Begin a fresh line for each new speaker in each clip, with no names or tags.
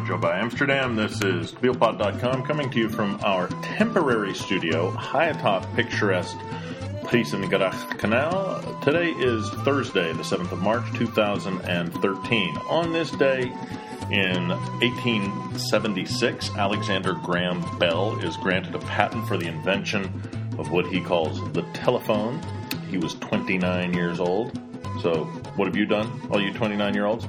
Joe by Amsterdam. This is Beelpot.com coming to you from our temporary studio high atop picturesque Prijsengracht Canal. Today is Thursday, the 7th of March, 2013. On this day in 1876, Alexander Graham Bell is granted a patent for the invention of what he calls the telephone. He was 29 years old. So, what have you done, all you 29-year-olds?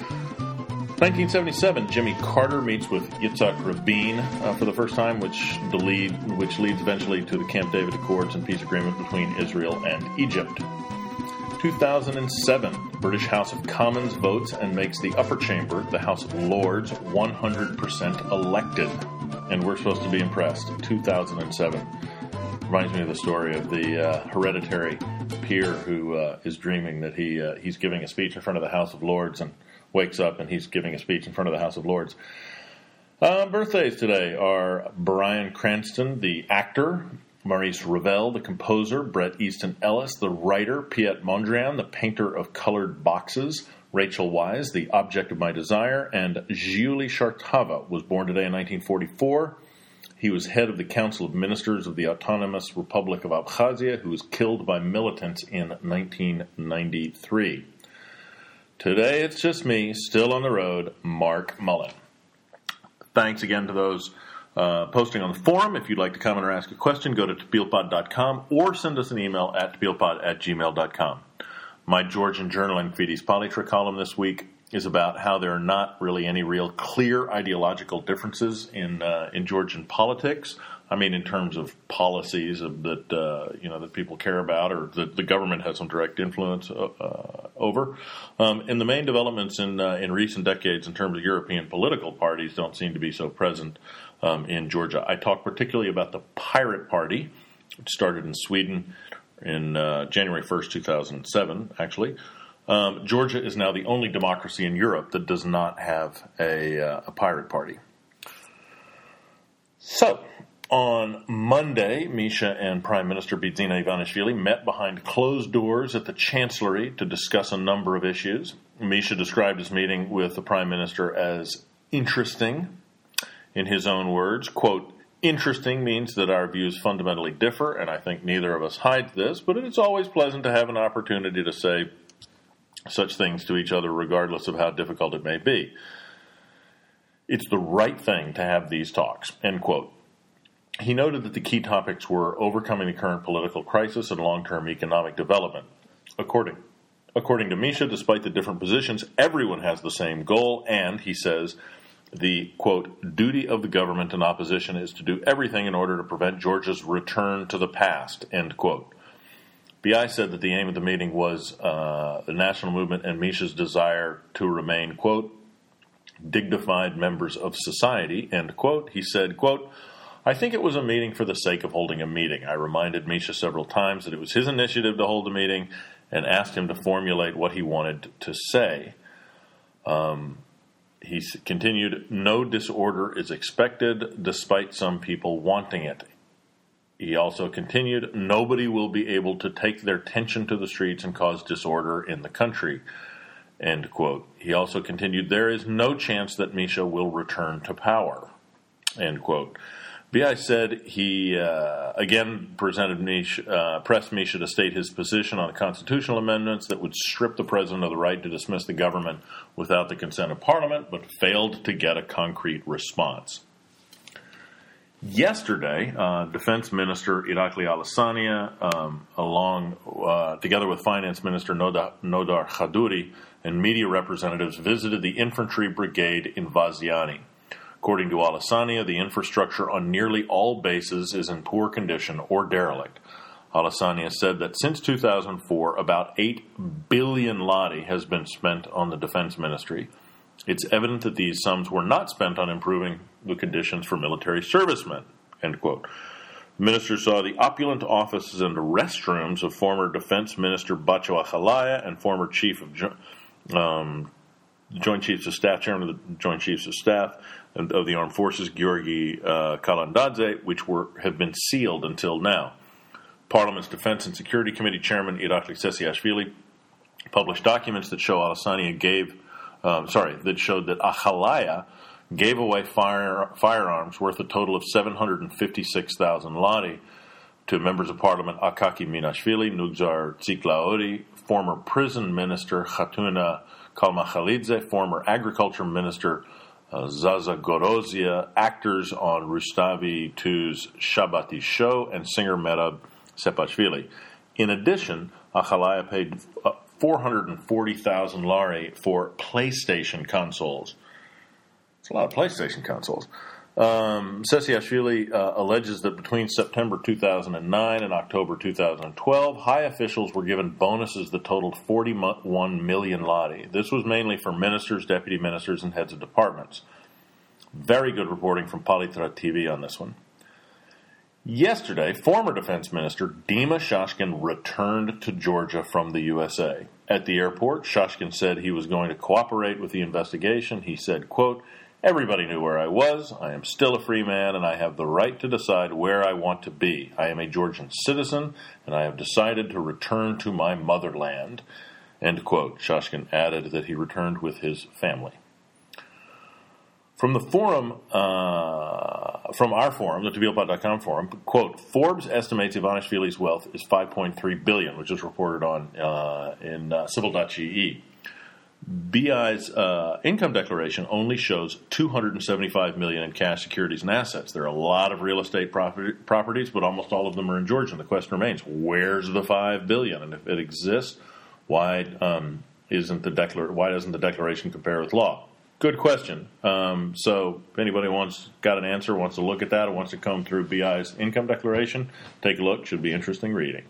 1977, Jimmy Carter meets with Yitzhak Rabin for the first time, which leads eventually to the Camp David Accords and peace agreement between Israel and Egypt. 2007, British House of Commons votes and makes the upper chamber, the House of Lords, 100% elected. And we're supposed to be impressed. 2007. Reminds me of the story of the hereditary peer who is dreaming that he's giving a speech in front of the House of Lords and wakes up and he's giving a speech in front of the House of Lords. Birthdays today are Bryan Cranston, the actor, Maurice Ravel, the composer, Bret Easton Ellis, the writer, Piet Mondrian, the painter of colored boxes, Rachel Weisz, the object of my desire, and Julie Chartava was born today in 1944. He was head of the Council of Ministers of the Autonomous Republic of Abkhazia, who was killed by militants in 1993. Today, it's just me, still on the road, Mark Mullen. Thanks again to those posting on the forum. If you'd like to comment or ask a question, go to tbeelpod.com or send us an email at tbeelpod@gmail.com. My Georgian Journal and Kvidis Palitra column this week is about how there are not really any real clear ideological differences in Georgian politics. I mean, in terms of policies that people care about or that the government has some direct influence over. And the main developments in recent decades in terms of European political parties don't seem to be so present in Georgia. I talk particularly about the Pirate Party, which started in Sweden in January 1st, 2007, actually. Georgia is now the only democracy in Europe that does not have a pirate party. So, on Monday, Misha and Prime Minister Bidzina Ivanishvili met behind closed doors at the Chancellery to discuss a number of issues. Misha described his meeting with the Prime Minister as interesting. In his own words, quote, "Interesting means that our views fundamentally differ, and I think neither of us hides this, but it's always pleasant to have an opportunity to say such things to each other regardless of how difficult it may be. It's the right thing to have these talks," end quote. He noted that the key topics were overcoming the current political crisis and long-term economic development. According to Misha, despite the different positions, everyone has the same goal, and, he says, the, quote, "duty of the government and opposition is to do everything in order to prevent Georgia's return to the past," end quote. BI said that the aim of the meeting was the national movement and Misha's desire to remain, quote, "dignified members of society," end quote. He said, quote, "I think it was a meeting for the sake of holding a meeting. I reminded Misha several times that it was his initiative to hold the meeting and asked him to formulate what he wanted to say." He continued, "No disorder is expected, despite some people wanting it." He also continued, "Nobody will be able to take their tension to the streets and cause disorder in the country," end quote. He also continued, "There is no chance that Misha will return to power," end quote. BI said he again pressed Misha to state his position on constitutional amendments that would strip the president of the right to dismiss the government without the consent of parliament, but failed to get a concrete response. Yesterday, Defense Minister Irakli Alesania, together with Finance Minister Nodar Khadouri and media representatives, visited the infantry brigade in Vaziani. According to Alesania, the infrastructure on nearly all bases is in poor condition or derelict. Alesania said that since 2004, about 8 billion lari has been spent on the defense ministry. It's evident that these sums were not spent on improving the conditions for military servicemen, end quote. The minister saw the opulent offices and restrooms of former Defense Minister Bacho Akhalaya and former Joint Chiefs of Staff, Chairman of the Joint Chiefs of Staff of the Armed Forces, Georgi Kalandadze, which have been sealed until now. Parliament's Defense and Security Committee Chairman Irakli Sesiashvili published documents that show that showed that Akhalaya gave away firearms worth a total of 756,000 lari to members of parliament Akaki Minashvili, Nugzar Tsiklaori, former prison minister Khatuna Kalmakhalidze, former agriculture minister Zaza Gorozia, actors on Rustavi 2's Shabbati show, and singer Merab Sepashvili. In addition, Akhalaya paid 440,000 lari for PlayStation consoles. It's a lot of PlayStation consoles. Sesiashvili alleges that between September 2009 and October 2012, high officials were given bonuses that totaled 41 million lari. This was mainly for ministers, deputy ministers, and heads of departments. Very good reporting from Palitra TV on this one. Yesterday, former defense minister Dima Shashkin returned to Georgia from the USA. At the airport, Shashkin said he was going to cooperate with the investigation. He said, quote, "Everybody knew where I was. I am still a free man, and I have the right to decide where I want to be. I am a Georgian citizen, and I have decided to return to my motherland." End quote. Shashkin added that he returned with his family. From the forum, from our forum, the TVLPod.com forum, quote, Forbes estimates Ivanishvili's wealth is $5.3 billion, which is reported on in Civil.ge. BI's income declaration only shows $275 million in cash, securities, and assets. There are a lot of real estate properties, but almost all of them are in Georgia. And the question remains, where's the $5 billion? And if it exists, why doesn't the declaration compare with law? Good question. So if anybody got an answer, wants to look at that, or wants to comb through BI's income declaration, take a look. Should be interesting reading.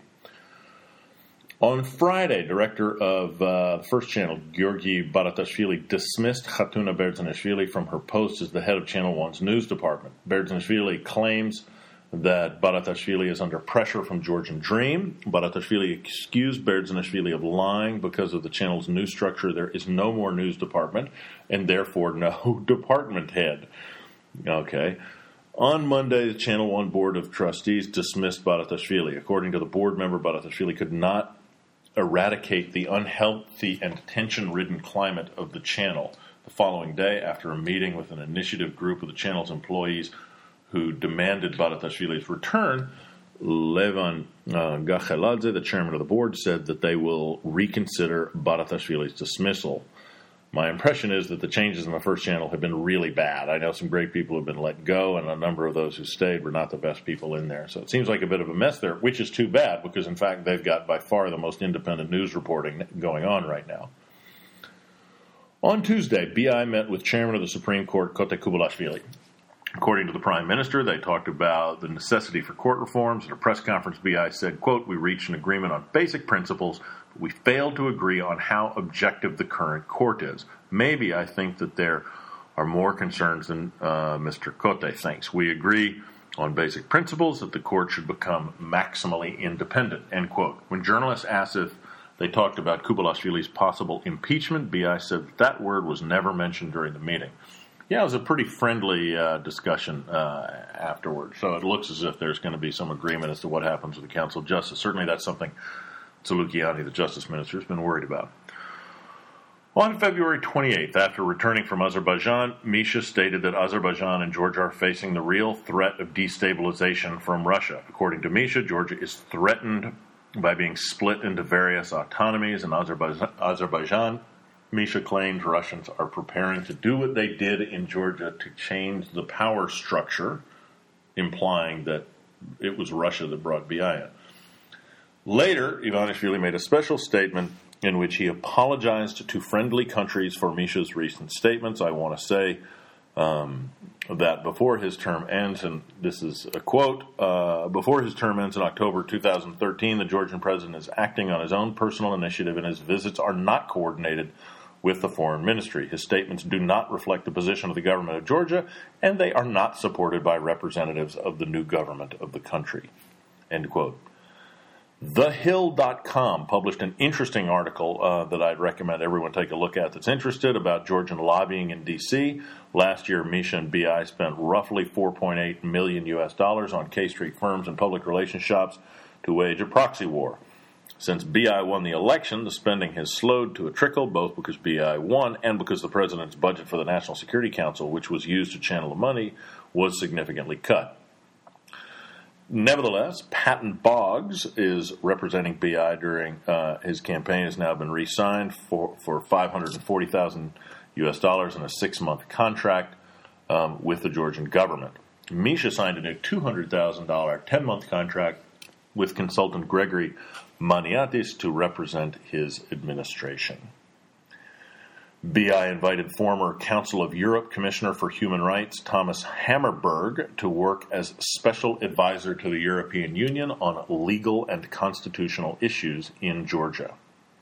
On Friday, director of the First Channel, Georgi Baratashvili, dismissed Khatuna Berdzanishvili from her post as the head of Channel 1's news department. Berdzanishvili claims that Baratashvili is under pressure from Georgian Dream. Baratashvili accused Berdzanishvili of lying because of the channel's new structure. There is no more news department, and therefore no department head. Okay. On Monday, the Channel 1 Board of Trustees dismissed Baratashvili. According to the board member, Baratashvili could not eradicate the unhealthy and tension-ridden climate of the channel. The following day, after a meeting with an initiative group of the channel's employees who demanded Baratashvili's return, Levan Gacheladze, the chairman of the board, said that they will reconsider Baratashvili's dismissal. My impression is that the changes in the First Channel have been really bad. I know some great people have been let go, and a number of those who stayed were not the best people in there. So it seems like a bit of a mess there, which is too bad, because in fact they've got by far the most independent news reporting going on right now. On Tuesday, BI met with Chairman of the Supreme Court, Kote Kubalashvili. According to the Prime Minister, they talked about the necessity for court reforms. At a press conference, BI said, quote, "We reached an agreement on basic principles, but we failed to agree on how objective the current court is. Maybe I think that there are more concerns than Mr. Kote thinks. We agree on basic principles that the court should become maximally independent," end quote. When journalists asked if they talked about Kubalashvili's possible impeachment, BI said that word was never mentioned during the meeting. Yeah, it was a pretty friendly discussion afterward. So it looks as if there's going to be some agreement as to what happens with the Council of Justice. Certainly that's something Tzouloukiani, the Justice Minister, has been worried about. On February 28th, after returning from Azerbaijan, Misha stated that Azerbaijan and Georgia are facing the real threat of destabilization from Russia. According to Misha, Georgia is threatened by being split into various autonomies, and Azerbaijan, Misha claims Russians are preparing to do what they did in Georgia to change the power structure, implying that it was Russia that brought BI in. Later, Ivanishvili made a special statement in which he apologized to friendly countries for Misha's recent statements. I want to say that before his term ends, and this is a quote, before his term ends in October 2013, the Georgian president is acting on his own personal initiative, and his visits are not coordinated with the foreign ministry. His statements do not reflect the position of the government of Georgia, and they are not supported by representatives of the new government of the country. End quote. TheHill.com published an interesting article that I'd recommend everyone take a look at that's interested about Georgian lobbying in D.C. Last year, Misha and BI spent roughly $4.8 million on K Street firms and public relations shops to wage a proxy war. Since BI won the election, the spending has slowed to a trickle, both because BI won and because the president's budget for the National Security Council, which was used to channel the money, was significantly cut. Nevertheless, Patton Boggs is representing BI during his campaign, has now been re-signed for $540,000 US in a 6-month contract with the Georgian government. Misha signed a new $200,000 10-month contract with consultant Gregory Maniatis to represent his administration. BI invited former Council of Europe Commissioner for Human Rights Thomas Hammerberg to work as special advisor to the European Union on legal and constitutional issues in Georgia.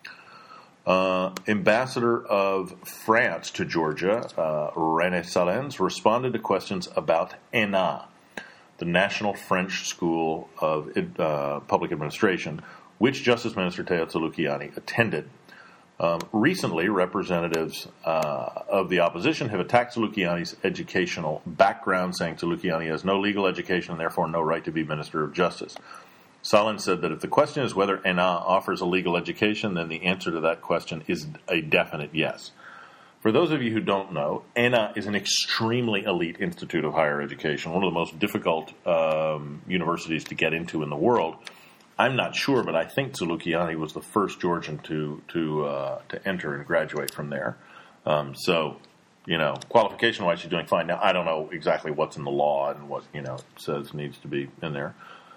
Ambassador of France to Georgia, René Salens, responded to questions about ENA, the National French School of Public Administration, which Justice Minister Teo Tzolukiani attended. Recently, representatives of the opposition have attacked Tzolukiani's educational background, saying Tzolukiani has no legal education and therefore no right to be Minister of Justice. Salin said that if the question is whether ENA offers a legal education, then the answer to that question is a definite yes. For those of you who don't know, ENA is an extremely elite institute of higher education, one of the most difficult universities to get into in the world. I'm not sure, but I think Tzolukiani was the first Georgian to enter and graduate from there. So, qualification-wise, she's doing fine. Now, I don't know exactly what's in the law and what, it says needs to be in there.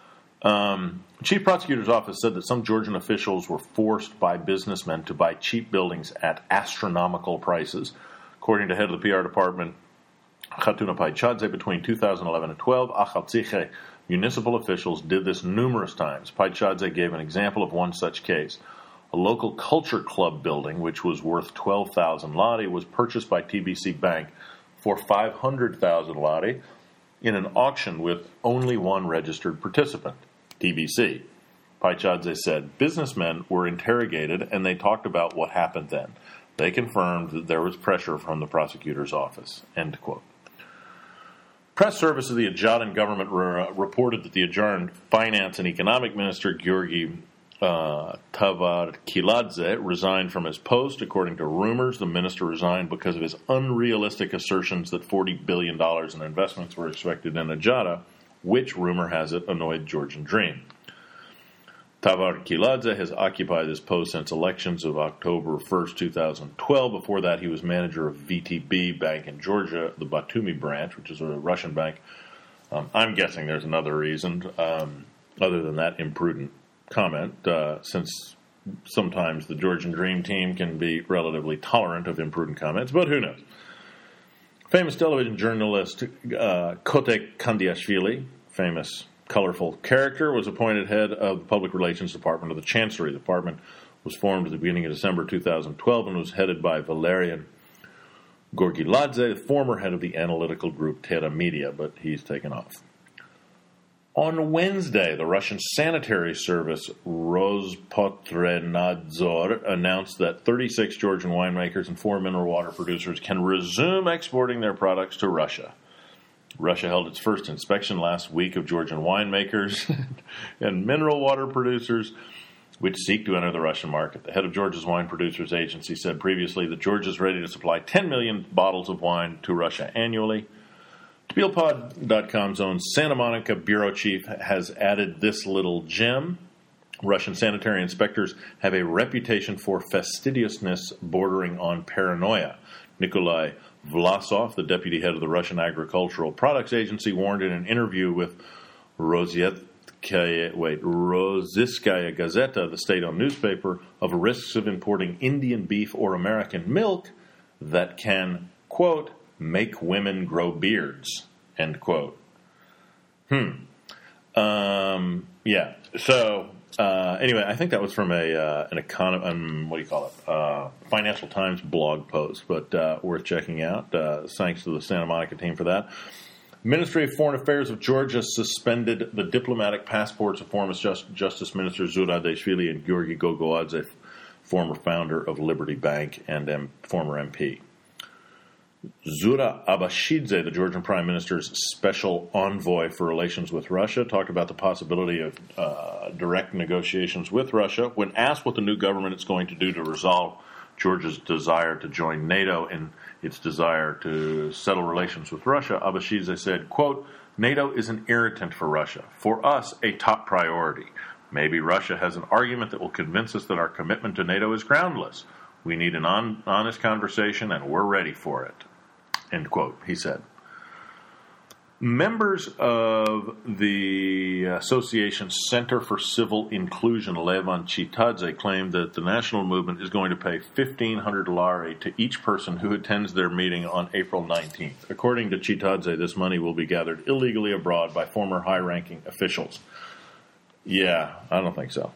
Chief Prosecutor's Office said that some Georgian officials were forced by businessmen to buy cheap buildings at astronomical prices. According to head of the PR department, Khatuna Paichadze, between 2011 and 12, Akhaltsikhe municipal officials did this numerous times. Paichadze gave an example of one such case. A local culture club building, which was worth 12,000 lari, was purchased by TBC Bank for 500,000 lari in an auction with only one registered participant, TBC. Paichadze said businessmen were interrogated and they talked about what happened then. They confirmed that there was pressure from the prosecutor's office. End quote. Press service of the Adjouan government reported that the Adjouan Finance and Economic Minister, Georgi Tavarkiladze, resigned from his post. According to rumors, the minister resigned because of his unrealistic assertions that $40 billion in investments were expected in Adjara, which, rumor has it, annoyed Georgian Dream. Tavarkiladze has occupied this post since elections of October 1st, 2012. Before that, he was manager of VTB Bank in Georgia, the Batumi branch, which is a Russian bank. I'm guessing there's another reason, other than that imprudent comment, since sometimes the Georgian Dream Team can be relatively tolerant of imprudent comments, but who knows. Famous television journalist Kotek Kandiashvili, famous colorful character, was appointed head of the Public Relations Department of the Chancellery. The department was formed at the beginning of December 2012 and was headed by Valerian Gorgiladze, the former head of the analytical group Terra Media, but he's taken off. On Wednesday, the Russian sanitary service Rospotrenadzor announced that 36 Georgian winemakers and 4 mineral water producers can resume exporting their products to Russia. Russia held its first inspection last week of Georgian winemakers and mineral water producers, which seek to enter the Russian market. The head of Georgia's Wine Producers Agency said previously that Georgia is ready to supply 10 million bottles of wine to Russia annually. TBLPod.com's own Santa Monica bureau chief has added this little gem. Russian sanitary inspectors have a reputation for fastidiousness bordering on paranoia. Nikolai Vlasov, the deputy head of the Russian Agricultural Products Agency, warned in an interview with Rossiyskaya Gazeta, the state-owned newspaper, of risks of importing Indian beef or American milk that can, quote, make women grow beards, end quote. Yeah. So, anyway, I think that was from an Financial Times blog post, but worth checking out. Thanks to the Santa Monica team for that. Ministry of Foreign Affairs of Georgia suspended the diplomatic passports of former Justice Minister Zura Deshvili and Georgi Gogoadze, former founder of Liberty Bank and former MP. Zura Abashidze, the Georgian Prime Minister's special envoy for relations with Russia, talked about the possibility of direct negotiations with Russia. When asked what the new government is going to do to resolve Georgia's desire to join NATO and its desire to settle relations with Russia, Abashidze said, quote, NATO is an irritant for Russia. For us, a top priority. Maybe Russia has an argument that will convince us that our commitment to NATO is groundless. We need an honest conversation, and we're ready for it. End quote, he said. Members of the Association's Center for Civil Inclusion, Levan Chitadze, claimed that the national movement is going to pay 1,500 lari to each person who attends their meeting on April 19th. According to Chitadze, this money will be gathered illegally abroad by former high-ranking officials. Yeah, I don't think so.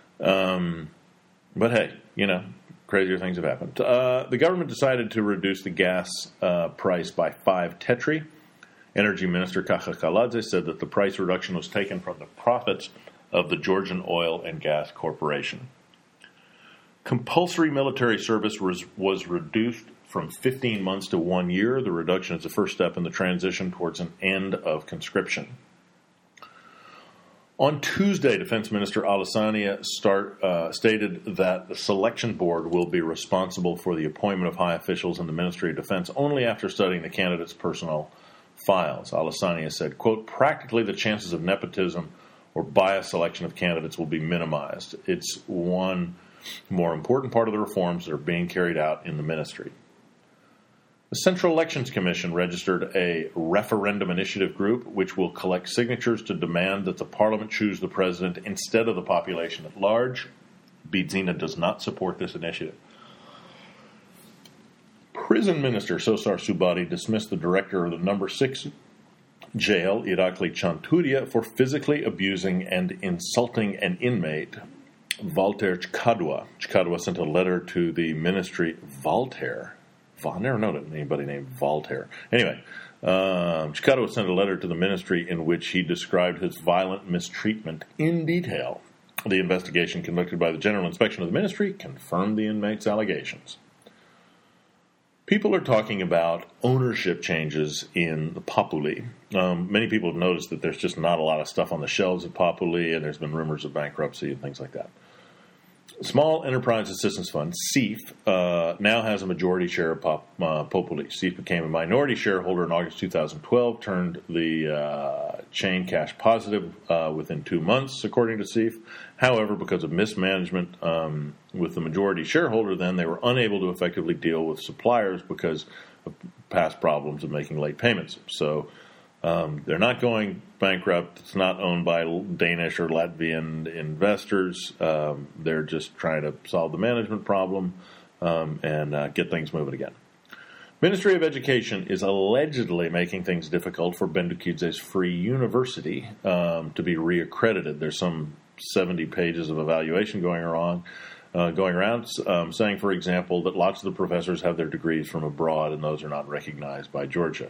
But hey, crazier things have happened. The government decided to reduce the gas price by 5 tetri. Energy Minister Kaja Kaladze said that the price reduction was taken from the profits of the Georgian Oil and Gas Corporation. Compulsory military service was reduced from 15 months to 1 year. The reduction is the first step in the transition towards an end of conscription. On Tuesday, Defense Minister Alessania stated that the selection board will be responsible for the appointment of high officials in the Ministry of Defense only after studying the candidates' personal files. Alessania said, quote, practically the chances of nepotism or biased selection of candidates will be minimized. It's one more important part of the reforms that are being carried out in the ministry. The Central Elections Commission registered a referendum initiative group which will collect signatures to demand that the parliament choose the president instead of the population at large. Bidzina does not support this initiative. Prison Minister Sosar Subadi dismissed the director of the No. 6 jail, Irakli Chanturia, for physically abusing and insulting an inmate, Valter Chkadwa. Chkadwa sent a letter to the ministry. Valter? I've never known anybody named Valter. Anyway, Chkadwa sent a letter to the ministry in which he described his violent mistreatment in detail. The investigation conducted by the General Inspection of the Ministry confirmed the inmate's allegations. People are talking about ownership changes in the Populi. Many people have noticed that there's just not a lot of stuff on the shelves at Populi, and there's been rumors of bankruptcy and things like that. Small Enterprise Assistance Fund, SEAF, now has a majority share of Populi. SEAF became a minority shareholder in August 2012, turned the chain cash positive within 2 months, according to SEAF. However, because of mismanagement with the majority shareholder, then they were unable to effectively deal with suppliers because of past problems of making late payments. So they're not going bankrupt. It's not owned by Danish or Latvian investors. They're just trying to solve the management problem and get things moving again. Ministry of Education is allegedly making things difficult for Bendukidze's Free University to be reaccredited. There's some 70 pages of evaluation going around, saying, for example, that lots of the professors have their degrees from abroad and those are not recognized by Georgia.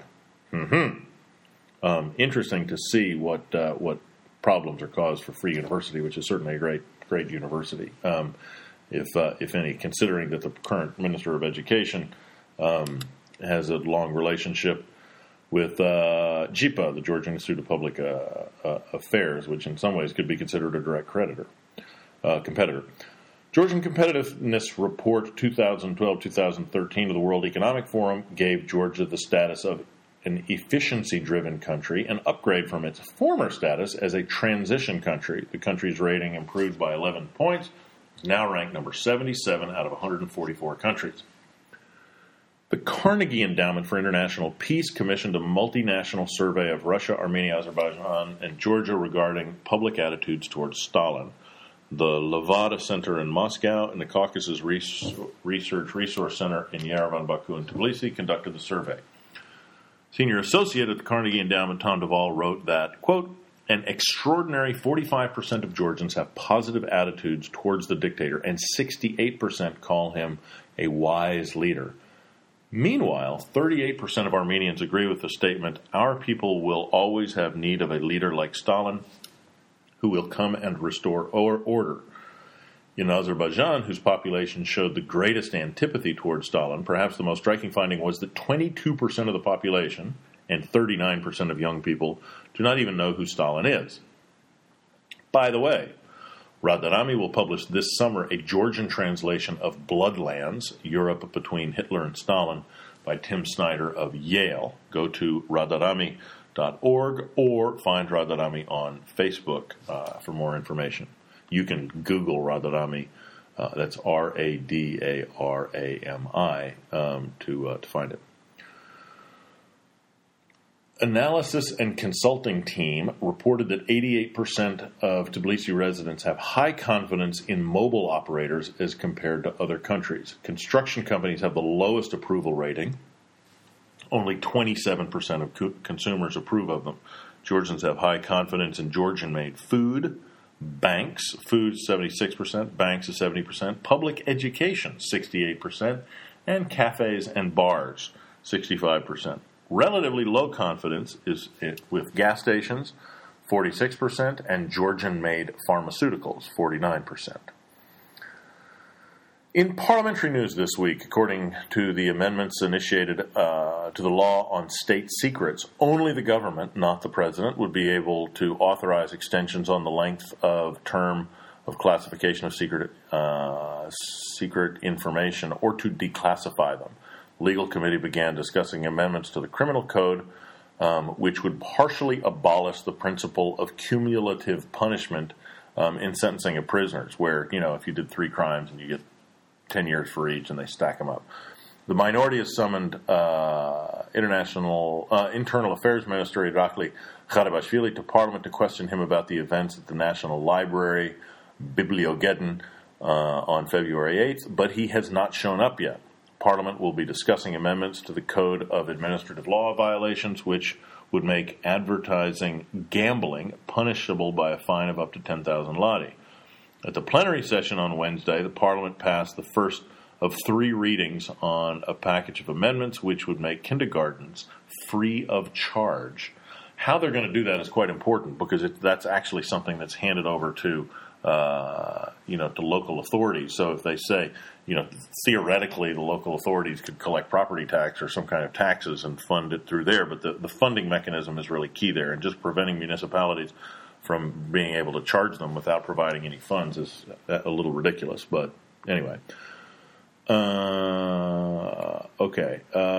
Interesting to see what problems are caused for Free University, which is certainly a great university, if any, considering that the current Minister of Education has a long relationship with JIPA, the Georgia Institute of Public Affairs, which in some ways could be considered a direct competitor. Georgian Competitiveness Report 2012-2013 of the World Economic Forum gave Georgia the status of an efficiency-driven country, an upgrade from its former status as a transition country. The country's rating improved by 11 points, now ranked number 77 out of 144 countries. The Carnegie Endowment for International Peace commissioned a multinational survey of Russia, Armenia, Azerbaijan, and Georgia regarding public attitudes towards Stalin. The Levada Center in Moscow and the Caucasus Research Resource Center in Yerevan, Baku, and Tbilisi conducted the survey. Senior associate at the Carnegie Endowment, Tom Duvall, wrote that, quote, an extraordinary 45% of Georgians have positive attitudes towards the dictator, and 68% call him a wise leader. Meanwhile, 38% of Armenians agree with the statement, our people will always have need of a leader like Stalin who will come and restore order. In Azerbaijan, whose population showed the greatest antipathy towards Stalin, perhaps the most striking finding was that 22% of the population and 39% of young people do not even know who Stalin is. By the way, Radarami will publish this summer a Georgian translation of Bloodlands, Europe Between Hitler and Stalin, by Tim Snyder of Yale. Go to radarami.org or find Radarami on Facebook for more information. You can Google Radarami, that's Radarami, to find it. Analysis and consulting team reported that 88% of Tbilisi residents have high confidence in mobile operators as compared to other countries. Construction companies have the lowest approval rating. Only 27% of consumers approve of them. Georgians have high confidence in Georgian-made food. Banks, food 76%, banks is 70%, public education 68%, and cafes and bars 65%. Relatively low confidence is with gas stations 46% and Georgian-made pharmaceuticals 49%. In parliamentary news this week, according to the amendments initiated to the law on state secrets, only the government, not the president, would be able to authorize extensions on the length of term of classification of secret information or to declassify them. Legal committee began discussing amendments to the criminal code, which would partially abolish the principle of cumulative punishment in sentencing of prisoners, where, if you did 3 crimes and you get 10 years for each, and they stack them up. The minority has summoned Internal Affairs Minister Irakli Garibashvili to Parliament to question him about the events at the National Library, Bibliogeddon, on February 8th, but he has not shown up yet. Parliament will be discussing amendments to the Code of Administrative Law Violations, which would make advertising gambling punishable by a fine of up to 10,000 lari. At the plenary session on Wednesday, the Parliament passed the first of 3 readings on a package of amendments which would make kindergartens free of charge. How they're going to do that is quite important because that's actually something that's handed over to to local authorities. So if they say, theoretically the local authorities could collect property tax or some kind of taxes and fund it through there, but the funding mechanism is really key there, and just preventing municipalities from being able to charge them without providing any funds is a little ridiculous. But anyway. Okay.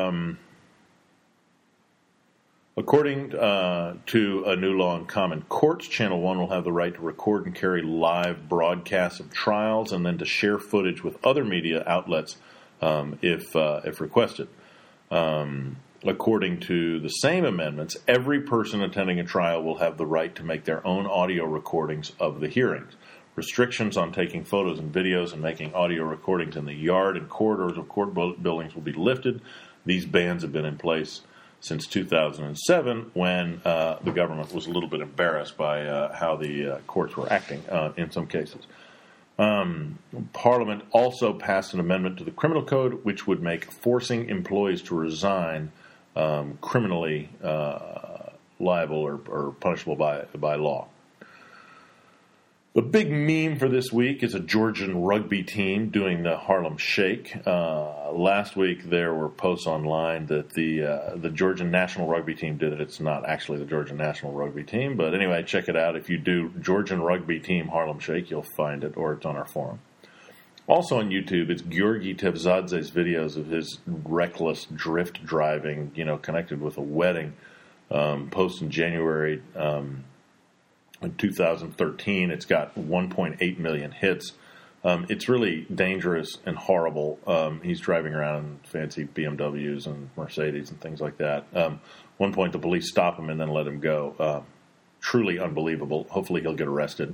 According to a new law in Common Courts, Channel 1 will have the right to record and carry live broadcasts of trials and then to share footage with other media outlets if requested. According to the same amendments, every person attending a trial will have the right to make their own audio recordings of the hearings. Restrictions on taking photos and videos and making audio recordings in the yard and corridors of court buildings will be lifted. These bans have been in place since 2007 when the government was a little bit embarrassed by how the courts were acting in some cases. Parliament also passed an amendment to the criminal code which would make forcing employees to resign criminally liable or punishable by law. The big meme for this week is a Georgian rugby team doing the Harlem Shake. Last week there were posts online that the Georgian national rugby team did it. It's not actually the Georgian national rugby team, but anyway, check it out. If you do Georgian rugby team Harlem Shake, you'll find it, or it's on our forum. Also on YouTube, it's Georgi Tevzadze's videos of his reckless drift driving, connected with a wedding, post in January in 2013. It's got 1.8 million hits. It's really dangerous and horrible. He's driving around in fancy BMWs and Mercedes and things like that. One point, the police stop him and then let him go. Truly unbelievable. Hopefully he'll get arrested.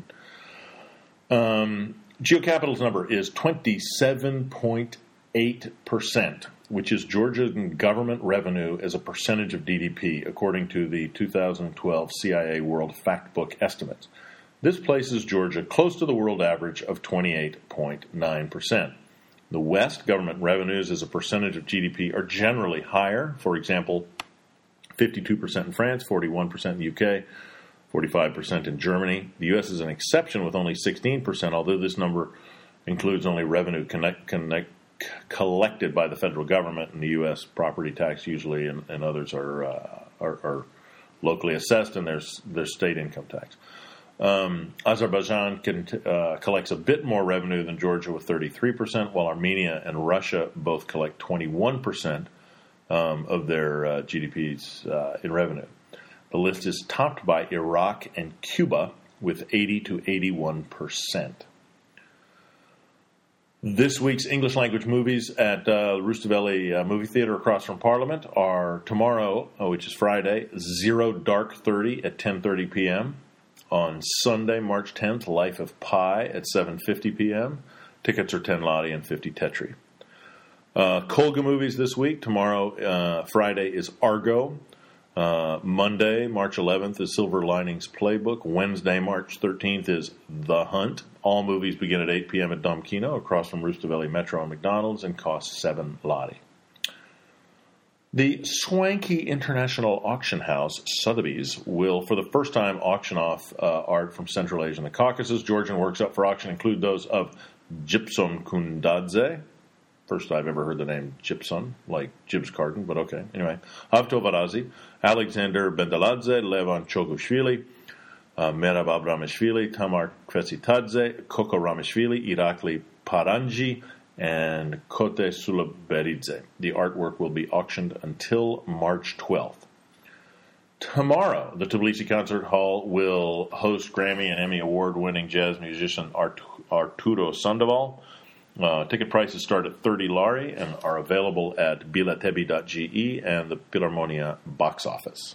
GeoCapital's number is 27.8%, which is Georgian government revenue as a percentage of GDP, according to the 2012 CIA World Factbook estimates. This places Georgia close to the world average of 28.9%. The West, government revenues as a percentage of GDP are generally higher. For example, 52% in France, 41% in the UK, 45% in Germany. The U.S. is an exception with only 16%, although this number includes only revenue collected by the federal government, and the U.S. property tax usually, and others are locally assessed, and there's state income tax. Azerbaijan collects a bit more revenue than Georgia with 33%, while Armenia and Russia both collect 21% of their GDPs in revenue. The list is topped by Iraq and Cuba with 80 to 81%. This week's English language movies at Rustaveli Movie Theater across from Parliament are tomorrow, which is Friday, Zero Dark 30 at 10:30 p.m. On Sunday, March 10th, Life of Pi at 7:50 p.m. Tickets are 10 lari and 50 tetri. Kolga movies this week. Tomorrow, Friday, is Argo. Monday, March 11th, is Silver Linings Playbook. Wednesday, March 13th, is The Hunt. All movies begin at 8 p.m. at Dom Kino, across from Rustaveli Metro and McDonald's, and cost 7 lari. The swanky international auction house, Sotheby's, will for the first time auction off art from Central Asia and the Caucasus. Georgian works up for auction include those of Gypsum Kundadze. First I've ever heard the name Gypsum, like Jibs Carton, but okay. Anyway, Avto Varazi, Alexander Bendaladze, Levan Chogushvili, Merab Abramishvili, Tamar Kvesitadze, Koko Ramishvili, Irakli Paranji, and Kote Sulaberidze. The artwork will be auctioned until March 12th. Tomorrow, the Tbilisi Concert Hall will host Grammy and Emmy Award-winning jazz musician Arturo Sandoval. Ticket prices start at 30 lari and are available at biletebi.ge and the Philharmonia box office.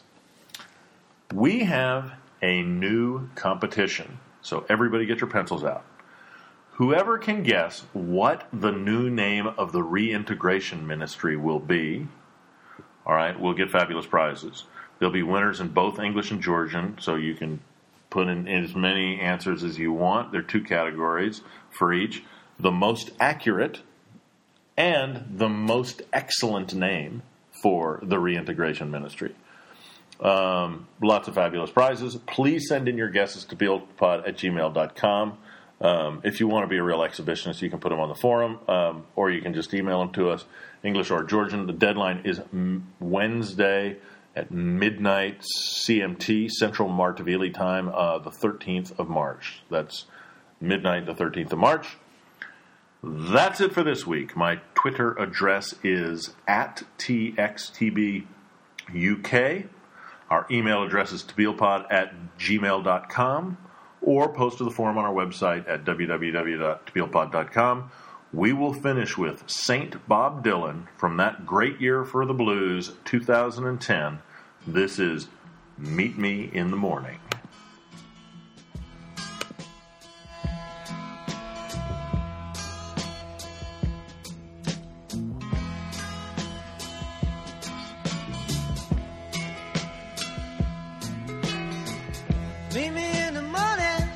We have a new competition, so everybody get your pencils out. Whoever can guess what the new name of the reintegration ministry will be, all right, will get fabulous prizes. There'll be winners in both English and Georgian, so you can put in as many answers as you want. There are 2 categories for each. The most accurate and the most excellent name for the reintegration ministry. Lots of fabulous prizes. Please send in your guesses to tbilpod@gmail.com. If you want to be a real exhibitionist, you can put them on the forum, or you can just email them to us, English or Georgian. The deadline is Wednesday at midnight CMT, Central Martaveli time, the 13th of March. That's midnight the 13th of March. That's it for this week. My Twitter address is @TXTBUK. Our email address is tbilpod@gmail.com, or post to the forum on our website at www.tbilpod.com. We will finish with St. Bob Dylan from that great year for the blues, 2010. This is Meet Me in the Morning.
Meet me in the morning,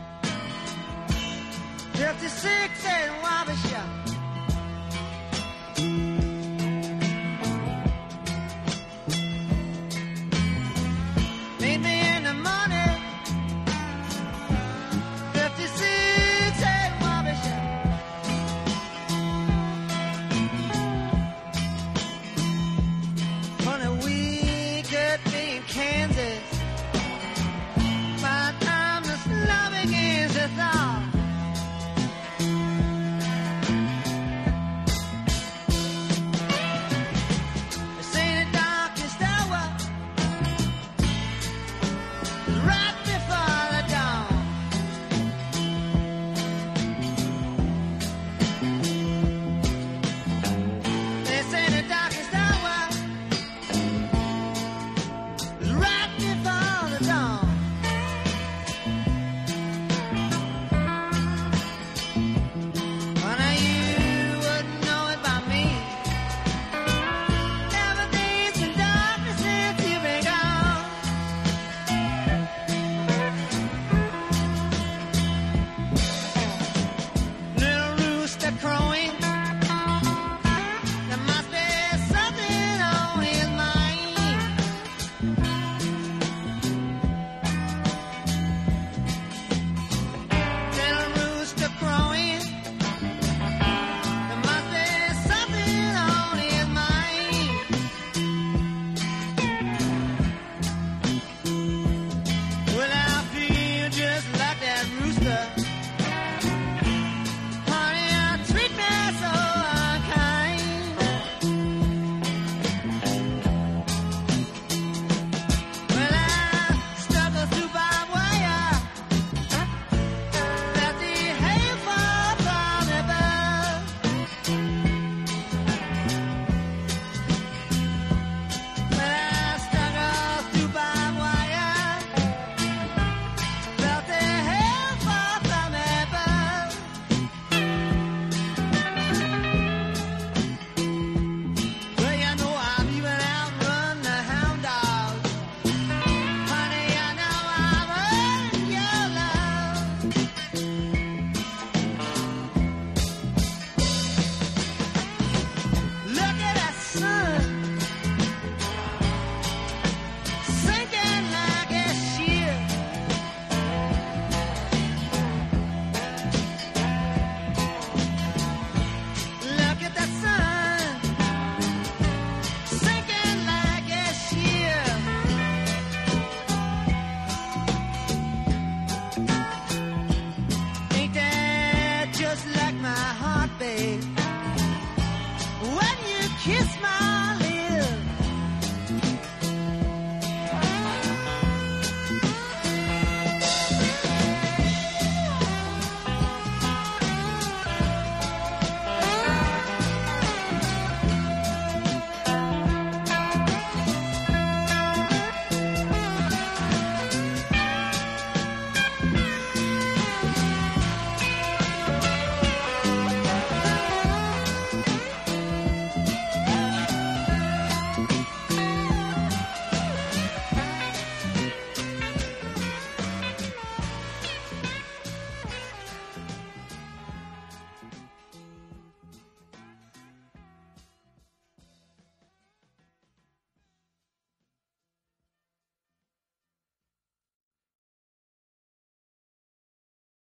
56 and Wabasha. Meet me in the morning, 56 and Wabasha. On a week at me in Kansas. My time to love begins to thaw. This ain't the darkest hour, right before the dawn. This ain't the darkest hour, right before the dawn. day.